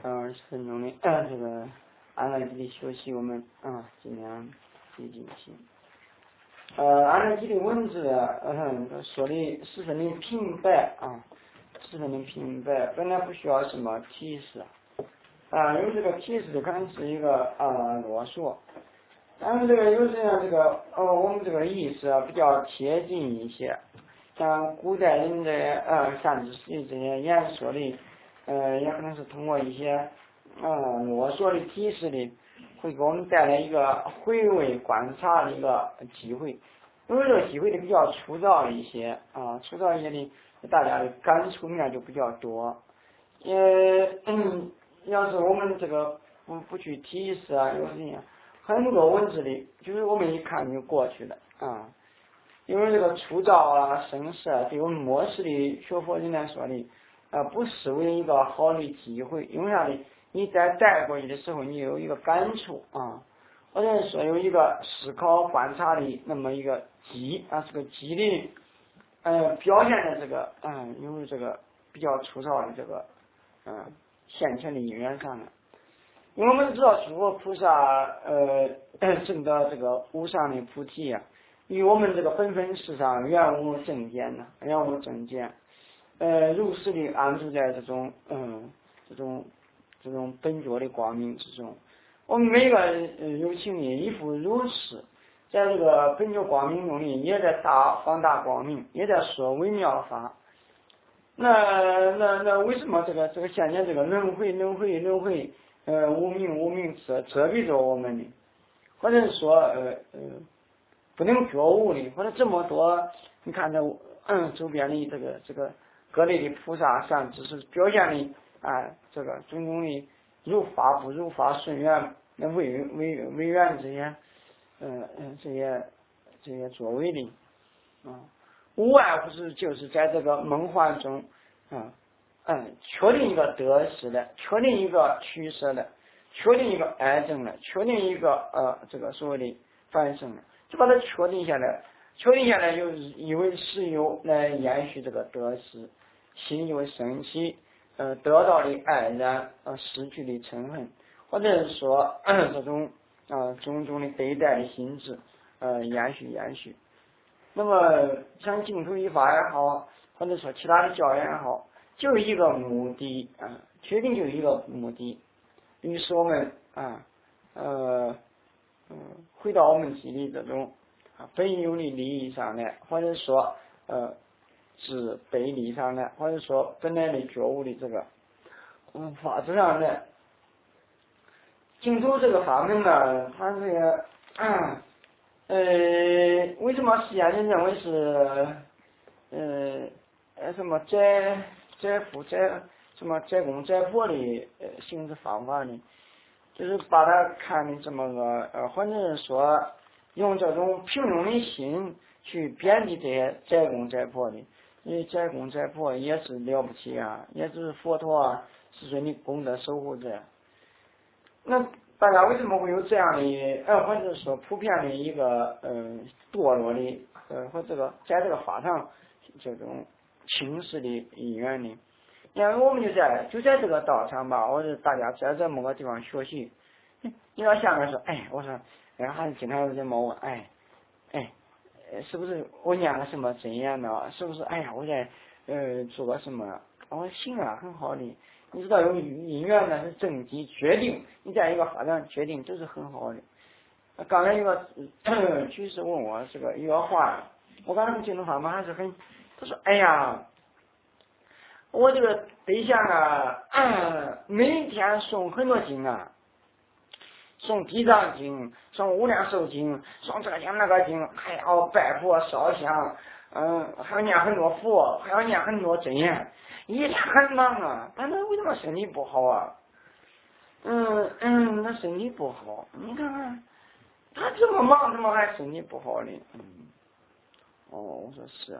20分钟的这个按耐肌的学习，我们尽量去进行。按耐肌的文字说的十分的平白十分的平白，本来不需要什么提示有这个提示可能是一个啰嗦，但是这个有时呢这个我们这个意思比较贴近一些，像古代人的善知识的这些演说的也可能是通过一些啰嗦的提示的，会给我们带来一个回味观察的一个机会。因为这个机会的比较粗糙一些粗糙一些的，大家的感触面就比较多。要是我们这个不去提示有时间很多文字的，就是我们一看就过去了因为这个粗糙生涩对我们末世的学佛人来说的不失为一个好的机会。因为啥呢？你在带过去的时候，你有一个感触或者说有一个思考观察的那么一个这个机的表现在这个有这个比较粗糙的这个现前的因缘上了。因为我们知道诸佛菩萨证得这个无上的菩提与我们这个本分世上原无正见原无正见如实的安住在这种本觉的光明之中。我们每个人有情的亦复如此，在这个本觉光明中里，也在放大光明，也在说微妙法。那为什么这个现在这个轮回无明遮蔽着我们呢？或者说不能觉悟的，或者这么多你看这周边的这个各类的菩萨善知识表现的这个种种的如法不如法顺缘违缘这些作为的无外乎是就是在这个梦幻中确定一个得失的，确定一个取舍的，确定一个癌症的，确定一个这个所谓的反生的，就把它确定下来，就以为实有来延续这个得失，心就会升起得到的爱然失去的嗔恨，或者是说这种种种的对待的心智延续。那么像净土一法也好，或者说其他的教也好，就是一个目的确定就是一个目的。于是我们回到我们自己的这种本有的利益上来，或者说是背离上来，或者说本来的觉悟的这个法则上来。净土这个法门呢，它这个为什么西安人认为是什么斋福什么斋公斋婆的行事方法呢？就是把它看的这么个或者是说用这种平庸的心去贬低这些斋公斋婆的，因为斋公斋婆也是了不起也是佛陀世尊的功德守护者。那大家为什么会有这样的或者说普遍的一个堕落的和这个在这个法上这种轻视的因缘呢？因为我们就在这个道场吧，或者大家在这某个地方学习，你到下面说我说还是经常有人问我是不是我念了什么真言呢？是不是我在做个什么？我说行很好的。你知道有因缘呢是正机决定，你在一个法上决定都是很好的。刚才一个居士问我这个一个话，我刚才不清楚法吗？还是很，他说我这个对象每天诵很多经诵地藏经，诵无量寿经，诵这个经那个经，还要拜佛烧香，还要念很多佛，还要念很多真言，一天很忙但是为什么身体不好那身体不好，你看看他这么忙，怎么还身体不好呢？我说是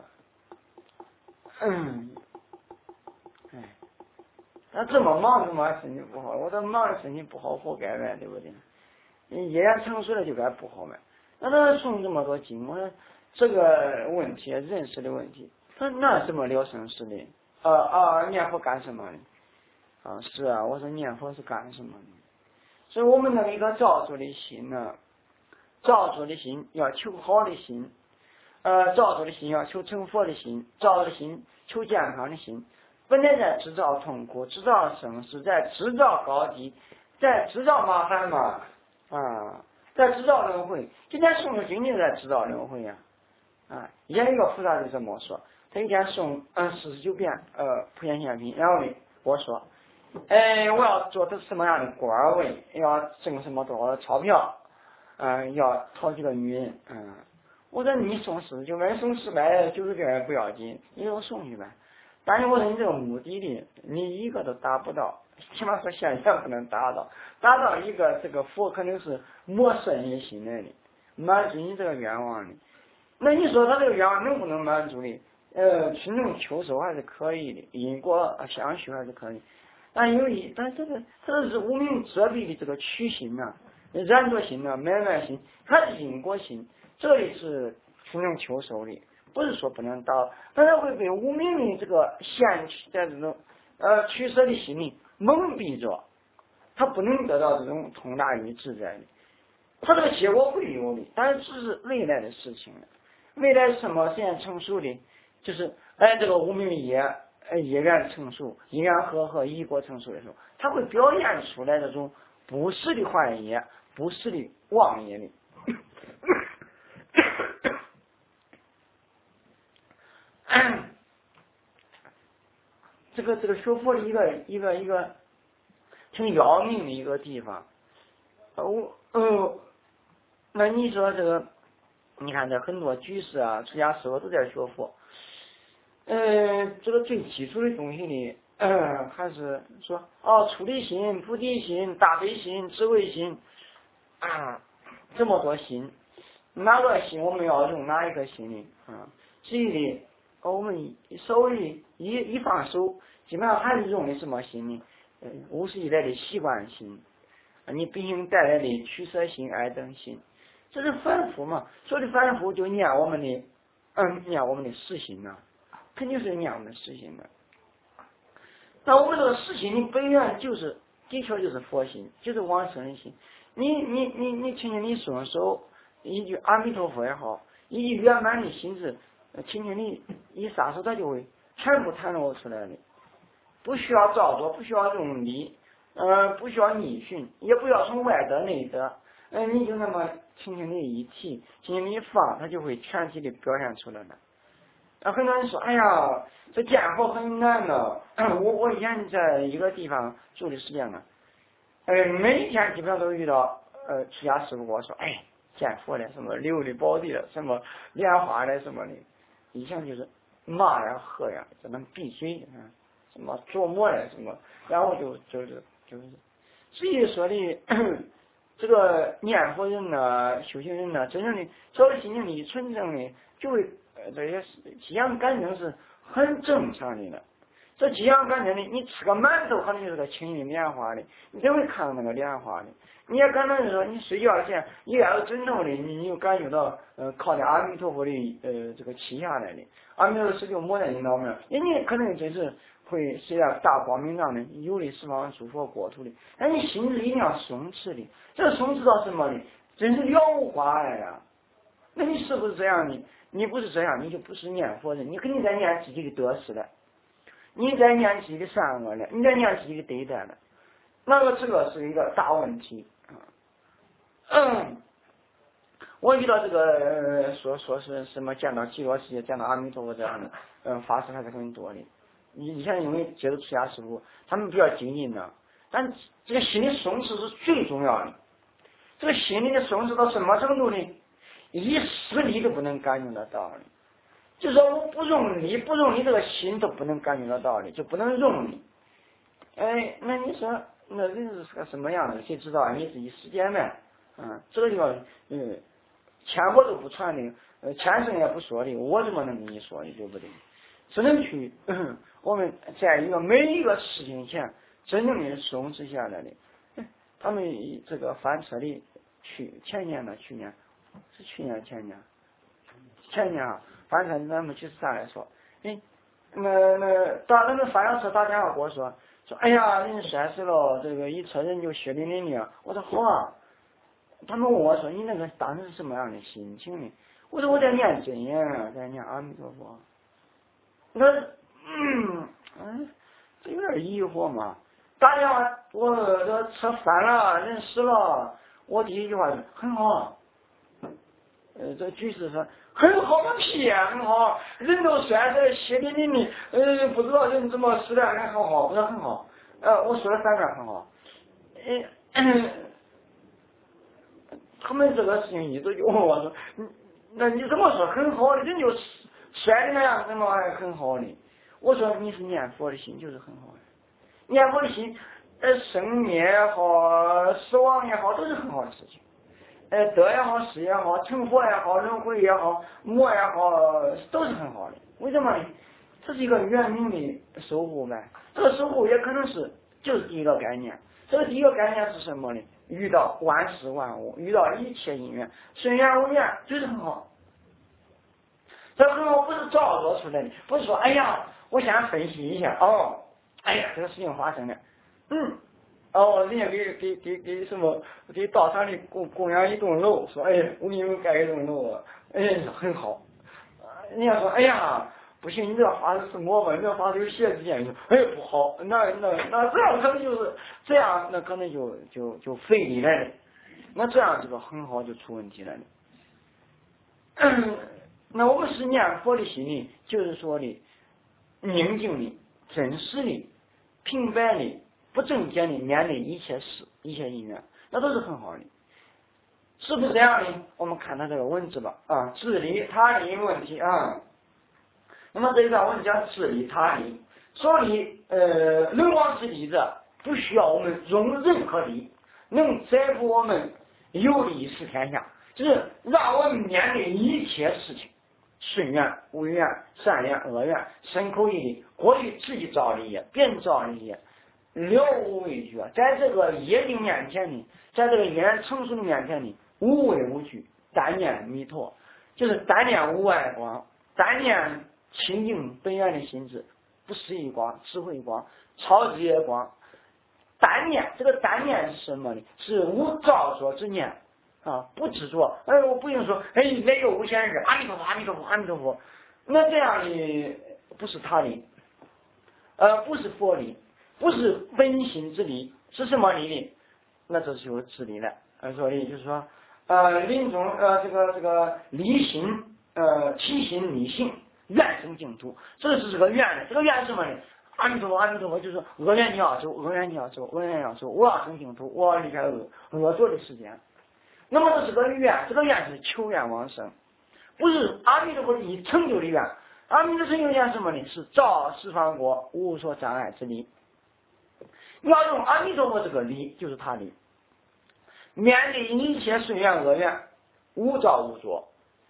他这么忙，怎么还身体不好？我说忙的身体不好，活该呗，对不对？业缘成熟了就该不好呗。那他诵这么多经，我说这个问题认识的问题，他那怎么了生死的？念佛干什么呢？ 啊，是啊，我说念佛是干什么的？所以我们那一个造作的心呢，造作的心要求好的心，造作的心要求成佛的心，造作的心求健康的心，本来在制造痛苦，制造生死，在制造高低，在制造麻烦嘛，在制造轮回。今天诵的经就在制造轮回呀，以前一个菩萨就这么说，他一天诵49遍普贤行品，然后呢，我说，我要做的什么样的官位，要挣什么多少钞票，要讨几个女人，我说你送49遍，送490遍不要紧，你给我送去呗。但是我说你这个目的的，你一个都达不到，起码说现在不能达到，达到一个这个佛可能是磨损你心来的，满足你这个愿望的。那你说他这个愿望能不能满足的？春种秋收还是可以的，因果相续还是可以。但这个是无名遮蔽的这个取心呐，染着心呐，买卖心，它是因果心，这里是春种秋收的，不是说不能到，但是会被无名的这个限取在这种取舍的心理蒙蔽着，他不能得到这种通达与自在的，他这个结果会有的，但是这是未来的事情了。未来什么现在成熟的，就是这个无名的业缘成熟，因缘和一果成熟的时候，它会表现出来这种不实的坏业，不实的妄业的。这个学佛的一个挺要命的一个地方。那你说这个，你看这很多居士啊、出家师傅都在学佛。这个最基础的东西呢，还是说出离心、菩提心、大悲心、智慧心这么多心，哪个心我们要用哪一个心呢？至于的，我们稍微一放手，基本上还是用的什么心呢？50以来的习惯心，你毕竟带来的取舍心、爱憎心，这是反复嘛。所谓的反复就念我们的实心呐。肯定是念我们实心的。那我们这个实心的本源的确就是佛心，就是往生的心。你轻轻的松手，一句阿弥陀佛也好，一句圆满的心智，轻轻的一撒手，它就会全部袒露出来的，不需要造作，不需要用力，不需要逆循，也不要从外得内得，你就那么轻轻的一提，轻轻的一放，它就会全体的表现出来了。很多人说，哎呀，这见佛很难呢。我以前在一个地方住的时间呢，每天基本上都遇到出家师傅跟我说，见佛的什么琉璃宝地的，什么莲花的什么的，以前就是骂呀喝呀，怎么闭嘴什么琢磨的什么，然后就是至于说的这个念佛人呢，修行人呢，真正的稍微心灵里纯正的，就会这些激扬感情是很正常的了。这激扬感情的，你吃个馒头可能就是个轻盈莲花的，你怎会看到那个莲花的？你也可能是说你睡觉前一挨着枕头的，你就感觉到靠着阿弥陀佛的这个气下来的，阿弥陀佛就抹在你脑门，人家可能真是会虽然大光明亮的，有的十方诸佛国土的，但你心是一定要松弛的，这个松弛到什么呢？真是了无挂碍呀！那你是不是这样呢？你不是这样，你就不是念佛人，你肯定在念自己的得失的，你在念自己的善恶的，你在念自己的对待的，那么这个是一个大问题。我遇到这个说是什么见到极乐世界，见到阿弥陀佛这样的，法师还是很多的。以前因为接触出家师傅，他们比较精进的，但这个心理松弛是最重要的。这个心理的松弛到什么程度呢？一丝力都不能感觉得到的，就是说我不用力，这个心都不能感觉得到的，就不能用力。那你说那人是个什么样的？谁知道啊？你自己实践呗。这个地方千我都不传的，千声也不说的，我怎么能跟你说的，对不对？只能去我们在每一个事情前真正的松弛下来的。他们这个翻车的前年是去年前年啊，翻车咱们去上来说， 那个发小车打电话给我说，哎呀，人摔死了，这个一车人就血淋淋的。我说好啊。他们问我说，你那个当时是什么样的心情呢？我说我在念真言啊，在念阿弥陀佛。这有点疑惑嘛。打电话，我这车翻了，人死了，我第一句话就很好。这居士说很好个屁啊，很好，人都摔得血淋淋的，不知道人怎么死的，还很好，我说很好。我说了3遍很好。他们这个事情一直就问我说，那你怎么说很好的？人就摔的那样，怎么还很好呢？我说你是念佛的心就是很好的，念佛的心，生灭也好，死亡也好，都是很好的事情。得也好，失也好，成佛也好，轮回也好，魔也好，都是很好的。为什么呢？这是一个圆明的守护呗。这个守护也可能是就是第一个概念。这个第一个概念是什么呢？遇到万事万物，遇到一切因缘，顺缘无缘，就是很好。这很好不是造作出来的，不是说哎呀，我现在分析一下哎呀，这个事情发生了，人家给什么给道场里供养一栋楼，说哎，我给你们盖一栋楼，很好。人家说哎呀，不行，你这法子是我们，这法子有邪之见，不好，那这样可能就是这样，那可能就费力来了，那这样这个很好就出问题来了。那我们是念佛的心里，就是说的宁静的、真实的、平白的、不正见的面对一切事、一切因缘，那都是很好的，是不是这样的？我们看他这个文字吧，自利他利问题啊。那么这一段文讲自利他利，所以能往之利者，不需要我们用任何力，能载服我们有利是天下，就是让我们面对一切事情。顺缘、无缘、善缘、恶缘，身口意力，过去自己造的业，别人造的业，了无畏惧。在这个业境面前呢，在这个因缘成熟的面前呢，无畏无惧，单念弥陀，就是单念无碍光，单念清净本源的心智，不思议光、智慧光、超智业光。单念，这个单念是什么呢？是无造作之念。不执着，我不用说，那个无限日，阿弥陀佛，阿弥陀佛，阿弥陀佛，那这样的不是他理，不是佛理，不是本心之理，是什么理呢？那这就是自理了。所以就是说，临终这个离心，起心离性，愿生净土，这是个愿的，这个愿是什么呢？阿弥陀佛，阿弥陀佛，就是恶缘你要走，恶缘你要走，恶缘要走，我要生净土，我要离开恶作的时间。那么这是个愿，这个愿是求愿往生，不是阿弥陀佛以成就的愿。阿弥陀成就愿什么呢？是照十方国无所障碍之理。你要用阿弥陀佛这个理，就是他理。面对一切顺缘恶缘，无造无作，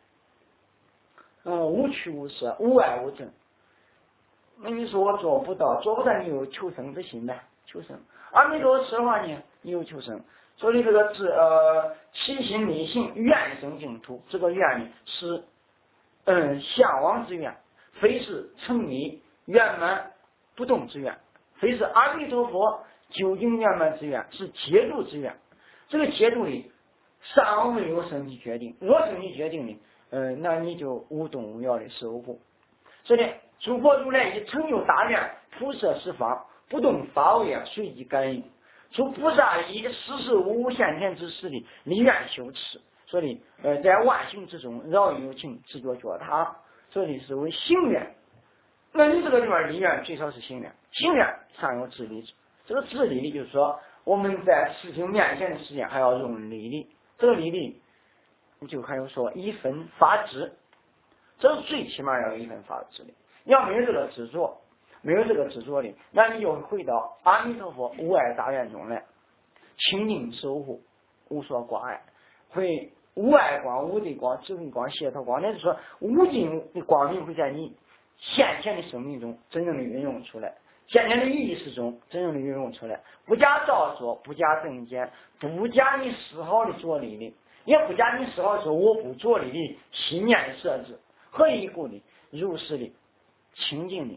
无取无舍，无爱无憎。那你说我做不到，你有求生之心呗？求生。阿弥陀佛说话呢，你有求生。所以这个起心立行，愿生净土，这个愿呢是向往之愿，非是成迷圆满不动之愿，非是阿弥陀佛究竟圆满之愿，是解度之愿。这个解度呢尚未有身体决定，若身体决定呢，那你就无动无摇的守护。所以诸佛如来以成就大愿，普摄十方，不动法位随即感应。诸菩萨以时时无限天之时的离愿修持，所以在万行之中饶有情，自觉觉他，所以是为行愿。那你这个地方离愿最少是行愿，行愿尚有自理，这个自理就是说我们在事情面前的时间还要用理力，这个理力就还有说一分法执，这是最起码要有一分法执的。要没有这个执着，没有这个执着的，那你就回到阿弥陀佛无碍大愿中来，清净守护，无所挂碍，会无碍光、无对光、智慧光、解脱光，那就是说无尽的光明会在你现前的生命中真正的运用出来，现前的意识中真正的运用出来，不加造作，不加增减，不加你丝毫的着力的，也不加你丝毫说我不着力的信念的设置，何以故的如实的清净的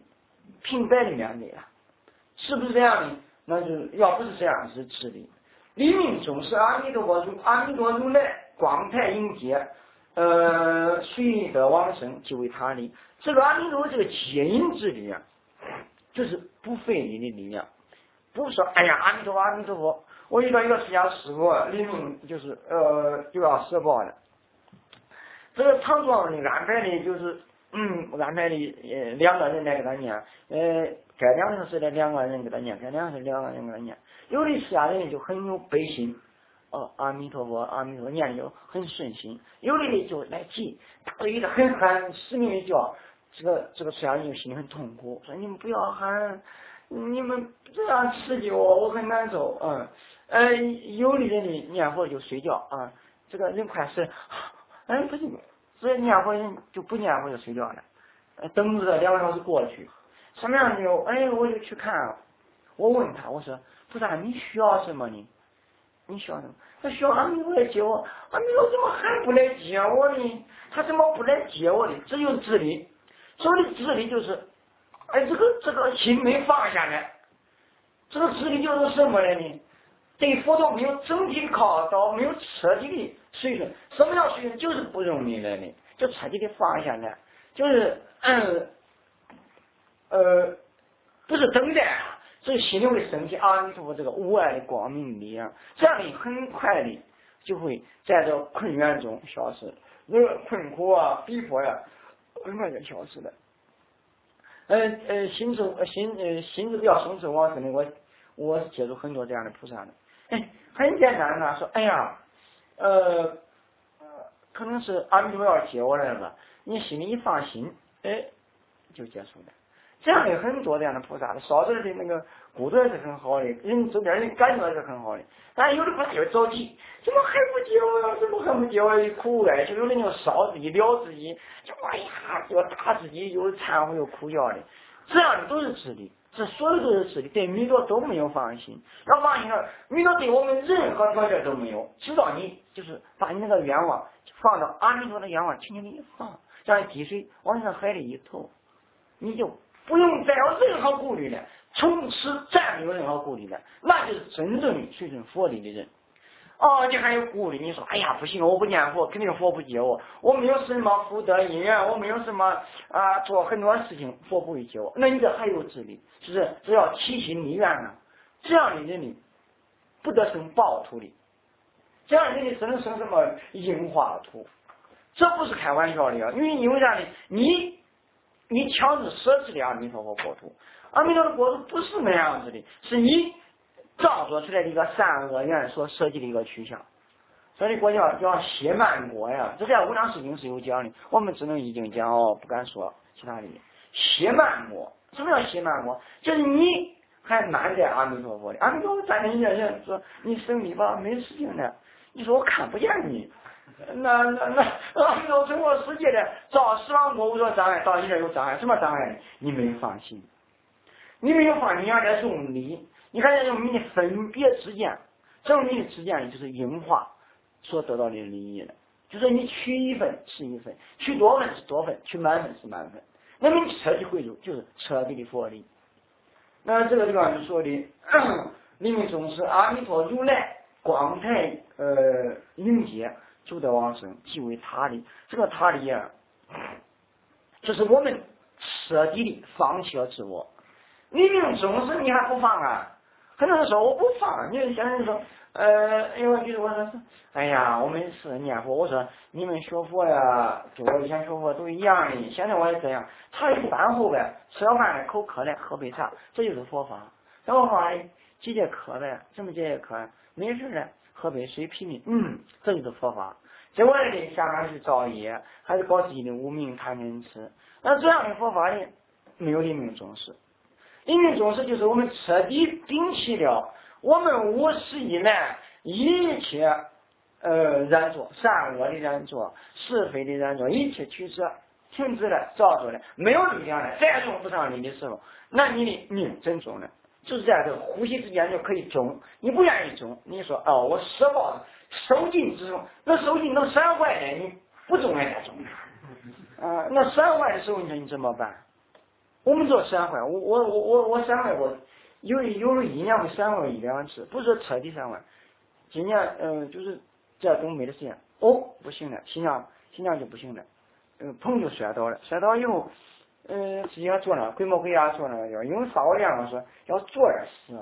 平白的面对啊，是不是这样的？那就要不是这样是智力。黎明总是阿弥陀佛如来光台应接，随得往生即为他力。这个阿弥陀佛这个接引之力啊，就是不费力的力量，不是说哎呀阿弥陀佛阿弥陀佛，我遇到一个释迦师傅，黎明就是就要施报了。这个唐庄的安排的就是安排的两个人来给他念，该两个是两个人给他念，该两个是两个人给他念。有的释迦人就很有悲心，阿弥陀佛阿弥陀佛念就很顺心，有的人就来急，打了一个很喊使命的叫，这个释迦人就心里很痛苦，说你们不要喊，你们这样刺激我很难受。有的人的念佛就睡觉啊，这个人快死了，不行，所以念佛人就不念佛就睡觉了，等着2个小时过去，什么样的我就去看，我问他，我说菩萨你需要什么呢？你需要什么？他需要阿弥陀来接我，阿弥陀怎么还不来接我呢？他怎么不来接我呢？这就是智力，所谓的智力就是，这个心没放下来，这个智力就是什么呢？对佛陀没有整体的靠到，没有彻底的水准。什么叫水准？就是不容易来的，就彻底的放下来，就是不是等待啊，所以心里会升起阿弥陀佛这个无碍的光明力量，这样你很快的就会在这困缘中消失，那个困苦啊、逼迫呀，很快就消失了。心智比较松弛旺盛的，我是接触很多这样的菩萨的。很简单的说，可能是阿弥陀佛要接我来了，你心里一放心，就结束了。这样有很多这样的菩萨的，烧着的那个骨头也是很好的，人周边人感觉也是很好的，但有的菩萨就着急，怎么还不接我呀？怎么还不接我？苦哀，就有人就烧自己、燎自己，就就打自己，又忏悔又哭叫的，这样的都是智力。这所有都是智力，对弥陀都没有放心。要放心了，弥陀对我们任何条件都没有，直到你就是把你那个愿望放到阿弥陀的愿望，轻轻的一放，像滴水往上海里一投，你就不用再有任何顾虑了，从此再没有任何顾虑了，那就是真正的随顺佛力的人。你还有顾虑，你说不行，我不念佛，肯定佛不接我，我没有什么福德因缘，我没有什么做很多事情，佛不会接我，那你这还有智力，是不是？只要起心立愿啊，这样的人呢，不得生暴徒的，这样的人只能生什么樱花土，这不是开玩笑的啊！因为啥呢？你强制舍弃了阿弥陀佛国土，阿弥陀佛国土不是那样子的，是你造作出来的一个善恶缘所设计的一个趋向，所以国家叫歇慢国呀，这在《无量寿经》是有讲的，我们只能已经讲不敢说其他的。歇慢国，什么叫歇慢国？就是你还慢在阿弥陀佛的，阿弥陀佛站在你面前说你生病吧，没事情的，你说我看不见你，那阿弥陀佛整个世界的造十方国无所障碍，到你这有障碍，什么障碍？你没放心，你没有放心，你还在用力。你看，用你的分别之见，这种你的之见就是应化所得到的利益了。就是你取一份是一份，取多份是多份，取满份是满份。那么你彻底回入，就是彻底的佛力。那这个地方就说的，黎明宗师阿弥陀如来光台迎接，就得往生，即为他力。这个他力啊，就是我们彻底的放弃了自我。黎明宗师你还不放啊？很多人说我不放，你现在说，因为就是我说，我们是念佛，我说你们学佛呀，跟我以前学佛都一样的，现在我也这样，茶余饭后呗，吃了饭口渴了喝杯茶，这就是佛法。然后话几节课呗，什么几节课？没事了，喝杯水品的，这就是佛法。结果呢，下面是造业，还是搞自己的无名贪嗔痴。那这样的佛法呢，没有黎明宗师。黎明宗师就是我们彻底摒弃了我们无始以来一切染着，善恶的染着，是非的染着，一切取舍停止了，造作了，没有力量了，再用不上力的时候，那你的命真中了，就是在这呼吸之间就可以中。你不愿意中，你说我舍报受尽之中，那受尽都伤坏了，你不中也得中那伤坏的时候你说你怎么办？ 我们做散会，我散会过，有一年会散会1-2次，不是说彻底散会。今年就是在东北的时间，不行了，新疆就不行了，棚就摔倒了，摔倒以后，自己还做了规模回家做那个药，因为发我粮说要做点事，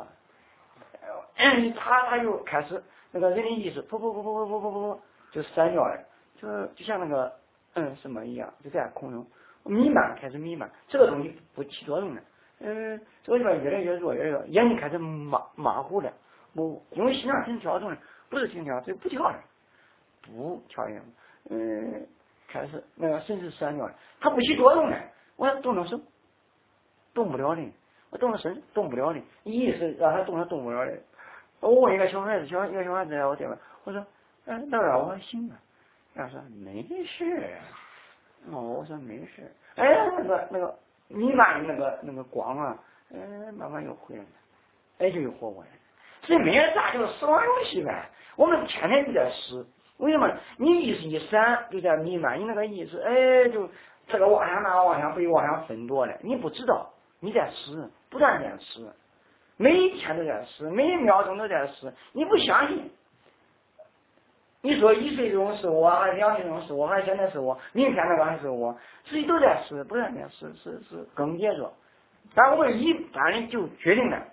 他就开始那个人的意识噗就散掉了，就像那个什么一样，就在空中开始弥漫，这个东西不起作用了，这个地方越来越弱，眼睛开始马虎了，因为心脏停跳动了，不是停跳，所以不跳了，不跳了，开始那个神志散掉了，它不起作用了，我动了手，动不了的，我动了身，动不了的，意识让他动不了的。我问一个小孩子来我这边，我说，老二我醒了，他说没事，我说没事，那个弥漫那个光啊，慢慢又回来了，就又活过来了。所以没人咋就是死亡游戏呗，我们天天就在死，为什么？你意识一闪就在弥漫，你那个意识就这个往下往下被往下分夺了，你不知道你在死，不断在死。每一天都在死，每一秒钟都在死，你不相信？你说1岁中是我，还是2岁中是我，还是现在是我，明天那个还是我，自己都在死，不断在死，是更迭着。但我们一般的就决定了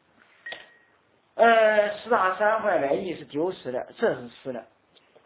4大3坏了，意识丢失了，这是死了，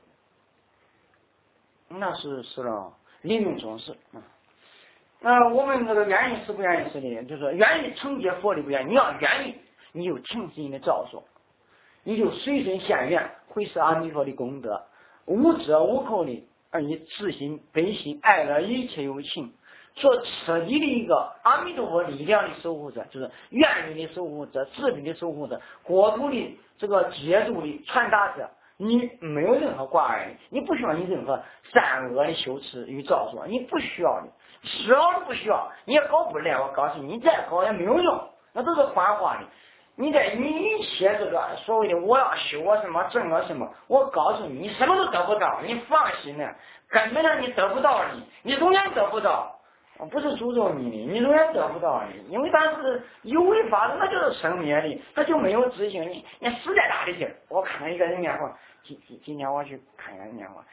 那是死了，临命终时啊。那我们这个愿意死不愿意死的，就是愿意承接佛力不愿意，你要愿意，你就停止你的造作，你就随身现缘，回施阿弥陀的功德，无折无扣的，而你自心悲心爱了一切有情，做彻底的一个阿弥陀佛力量的守护者，就是愿力的守护者，智力的守护者，国土的这个接住的传达者。你没有任何挂碍，你不需要你任何善恶的修持与造作，你不需要的，需要的不需要，你也搞不来。我告诉你，你再搞也没有用，那都是幻化的。你在你一切这个所谓的我要修我什么证我什么，我告诉你，你什么都得不到，你放心了，根本上你得不到的，你永远得不到。不是诅咒你的，你永远得不到的，因为它是有为法的，那就是生灭的，它就没有自性。你死在哪里去？我看到一个人面孔，今天我去看一个人面孔，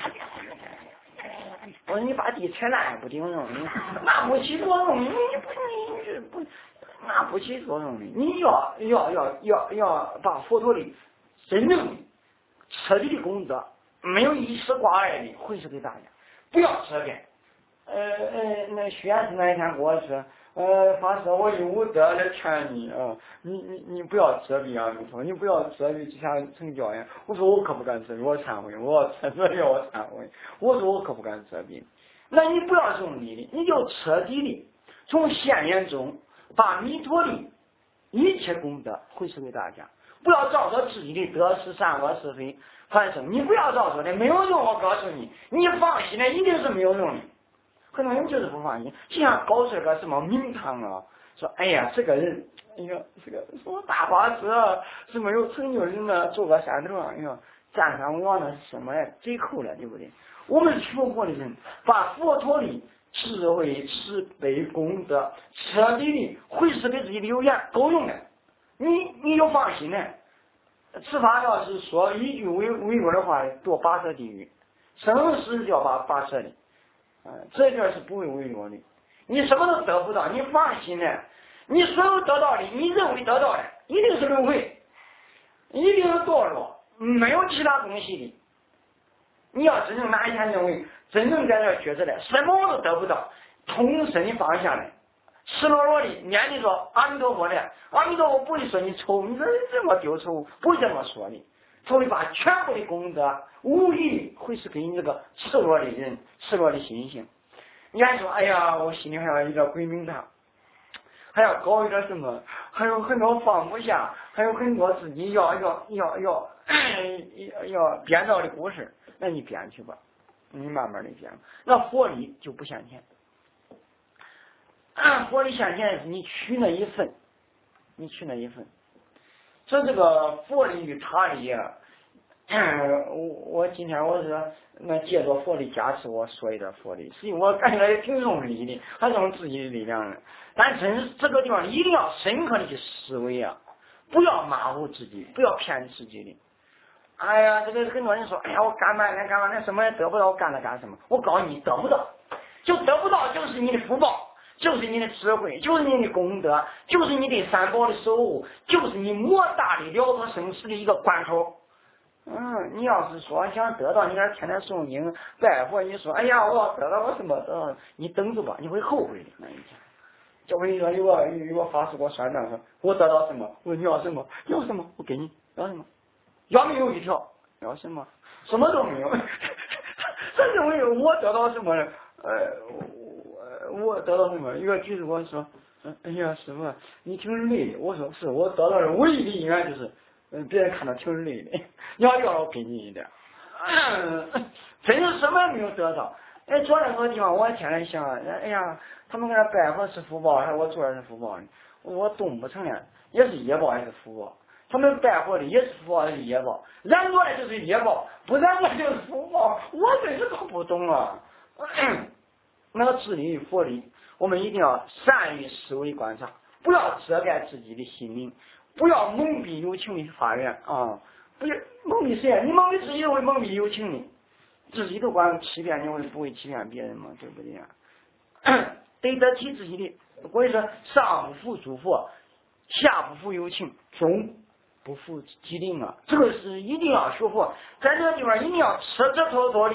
我说你把地踩烂不顶用，那不起作用，你不那不起作用的，你要把佛陀的真正的彻底的功德，没有一丝挂碍的回施给大家，不要遮盖。那徐老师那一天跟我说，法师，我有无德来劝你啊，你不要遮蔽啊，你不要遮蔽，就像成教一样。我说我可不敢遮蔽，我忏悔，我忏悔。我说我可不敢遮蔽。那你不要用力的，你就彻底的从现眼中把弥陀的一切功德回施给大家，不要照着自己的得失善恶是非反正你不要照着的，没有用。我告诉你，你放心的，一定是没有用的。很多人就是不放心，就像搞这个什么名堂啊，说哎呀这个人，哎呀这个什么大法师啊，是没有成就人呢，做个山头啊，哎呀占山为王的什么呀，贼扣了，对不对？我们学佛的人把佛陀的智慧、慈悲、功德彻底的回施给自己的有缘，够用的，你就放心了。此法要是说一句违过的话，堕8色地狱，生死就要把8色的。这点是不会违弱的，你什么都得不到，你放心了，你所有得到的，你认为得到的，一定是轮回，一定是堕落，没有其他东西的。你要真正哪一天认为真正在这觉着的，什么我都得不到，通身的放下来，赤裸裸的面对着阿弥陀佛的，阿弥陀佛不会说你丑，你说这么丢丑，不会这么说的。所以把全部的功德无疑会是给你这个赤裸的人，赤裸的心性。你还说哎呀我心里还要一点鬼名堂，还要搞一点什么，还有很多放不下，还有很多自己要编造的故事，那你编去吧，你慢慢的编。那佛理就不现前，佛理现前是你取那一份，所以这个佛理与他理啊， 我今天我是那借着佛力加持我说一点佛力，所以我感觉也挺用力的，还是用自己的力量的。但真是这个地方一定要深刻的去思维啊，不要马虎自己，不要骗自己的。哎呀，这个很多人说，哎呀，我干半天干半天什么也得不到，我干了干什么？我告诉你，得不到，就得不到，就是你的福报，就是你的智慧，就是你的功德，就是你对三宝的守护，就是你莫大的了脱生死的一个关口。你要是说想得到，你在天天诵经拜佛，你说，哎呀，我要得到我什么得到？你等着吧，你会后悔的那一天。就会说有个法师给我算账说，我得到什么？我说你要什么？要什么？我给你。要什么？要没有一条。要什么？什么都没有。这是我得到什么呢？我得到什么？一个居士跟我说，哎呀，师傅，你挺累的。我说是，我得到的唯一的应该就是，别人看到挺累的。你要我给你一点。真是什么也没有得到。坐在那个地方，我天天想，哎呀，他们搁那拜佛是福报，还是我做的是福报呢？我动不成了，也是业报，也是福报。他们拜佛的也是福报，也是业报，燃过来就是业报，不燃过来就是福报。我真是搞不懂啊！那个自利佛力，我们一定要善于思维观察，不要遮盖自己的心灵，不要蒙蔽有情的法缘啊！不是蒙蔽谁？你蒙蔽自己会蒙蔽有情的。自己都管欺骗，你会不会欺骗别人吗？对不对呀？对得起自己的，我跟你说，上不服诸佛，下不服有情，中不服机灵啊！这个是一定要学佛，在这个地方一定要彻彻妥妥的、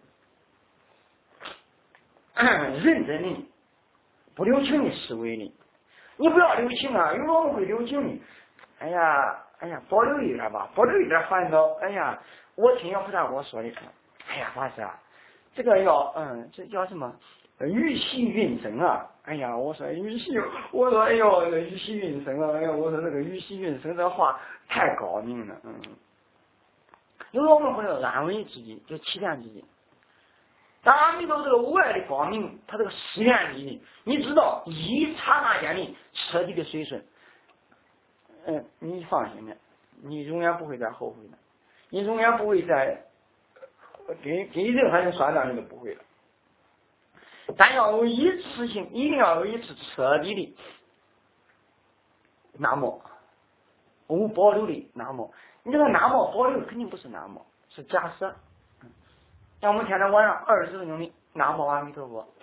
认真的、不留情的思维的。你不要留情啊！有时候我们会留情的。哎呀，保留一点吧，保留一点烦恼。哎呀，我听见菩萨跟我说的。哎呀，法师啊，这个这叫什么？雨息云生啊！哎呀，我说雨息，我说哎呦，雨息云生啊！哎呀，我说这个雨息云生这话太高明了。有时候我们会安慰自己，就欺骗自己。当阿弥陀这个无碍的光明，他这个誓愿力，你知道一刹那间的彻底的水顺。你放心的，你永远不会再后悔的，你永远不会再。给任何人算账你都不会了，但要有一次性，一定要有一次彻底的那么无保留的那么，你这个那么保留肯定不是那么，是假设。像我们天天晚上20分钟的南无阿弥陀佛，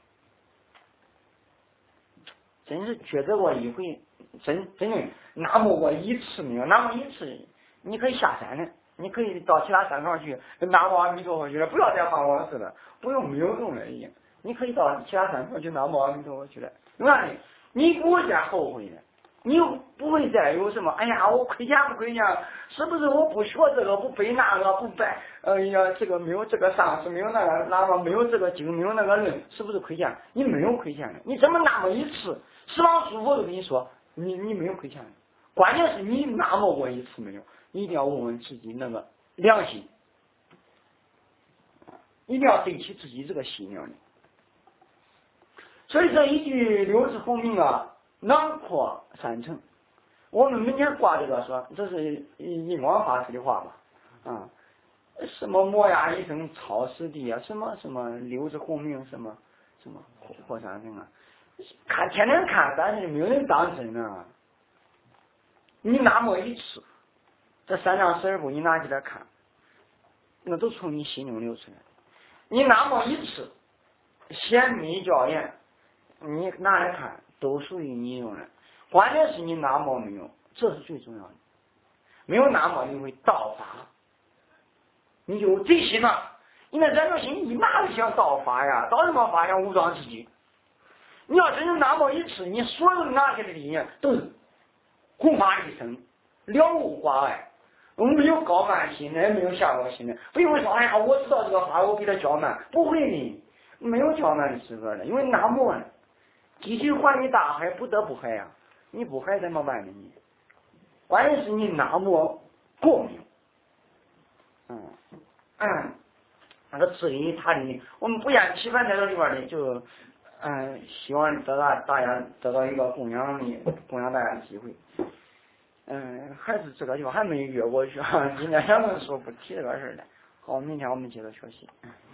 真是觉得过一回，真的那么过一次没有，那么一次你可以下山的。你可以到其他山上去南无阿弥陀佛去了，不要再放往事了，不用没有用了已经。你可以到其他山上去南无阿弥陀佛去了，那你不会再后悔的，你又不会再有什么哎呀我亏钱不亏钱，是不是我不学这个不背那个不拜，哎呀这个没有这个上师没有那个哪个没有这个经没有那个论，是不是亏钱？你没有亏钱的，你怎么那么一次十方诸佛都跟你说你没有亏钱的，关键是你那么过一次没有。一定要问问自己那个良心，一定要对起自己这个信仰的。所以这一句六字洪名啊，囊括三乘。我们每天挂这个说，这是印光法师的话吧？什么摩崖一生超师弟啊，什么什么六字洪名，什么什么火山人啊，看天天看，但是没有人当真啊。你那么一次。这3张12部你拿起来看，那都从你心中流出来。你那么一次显密教言，你拿来看都属于你用的。关键是你那么没有，这是最重要的。没有那么你会盗法，你就贼心了。你那人的心你哪里想盗法呀？盗什么法想武装自己？你要真是那么一次，你所有拿下的理念都是弘法利生，了无挂碍。我们没有高慢心的，也没有下高心的，不因为说哎呀，我知道这个法，我给他较慢，不会的，没有较慢的资格的，因为那么呢，继续还你大海，不得不海呀，你不海怎么办呢？你，关键是你那么过明，那个自利他利，我们不厌其烦在这里边的，就希望大家得到一个供养大家的机会。 还是这个就还没越过去啊，今天想着说不提这个事儿了。好，明天我们接着学习。